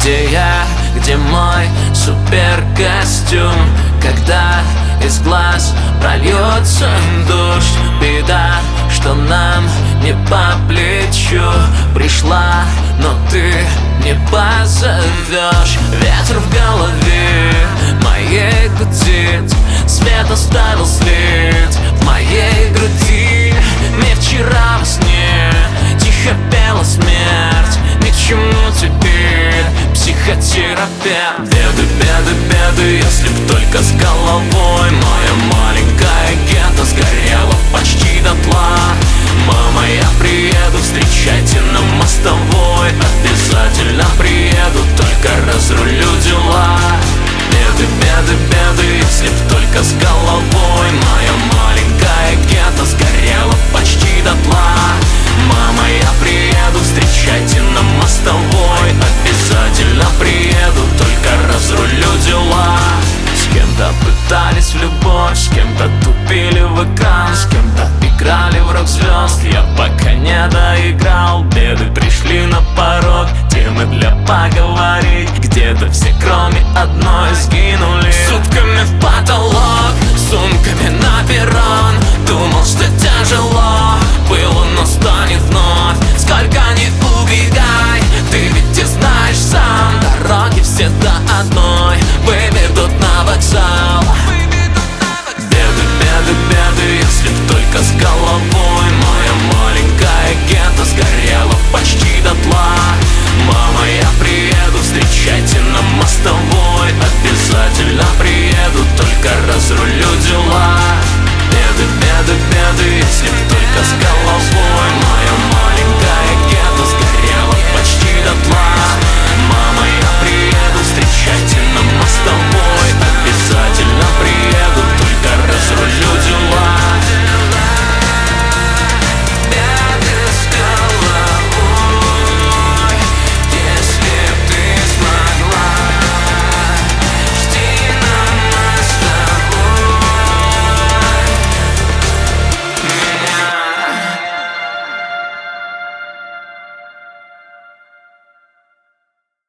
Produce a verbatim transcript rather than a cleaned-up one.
Где я, где мой суперкостюм? Когда из глаз прольется дождь, беда, что нам не по плечу. Пришла, но ты не позовешь. Ветер в голове моей гудит, свет оставил след в моей груди. Не вчера во сне тихо пела смерть. Ни к чему теперь психотерапия. Беды, беды, беды, если б только с головой. Моя маленькая гетто сгорела почти дотла. Мама, я приеду, встречайте на мостовой. Обязательно приеду, только разрулю дела. Беды, беды, беды, если б только с головой. Моя маленькая гетто сгорела почти дотла. Мама, я приеду, встречайте на мостовой. Обязательно приеду, только разрулю дела. С кем-то пытались в любовь, с кем-то тупили в экран, с кем-то играли в рок-звезд, я пока не доиграл. Беды пришли на порог, темы для поговорить. Где-то все, кроме одной, сгинули. Сутками в потолок, сумками на перрон.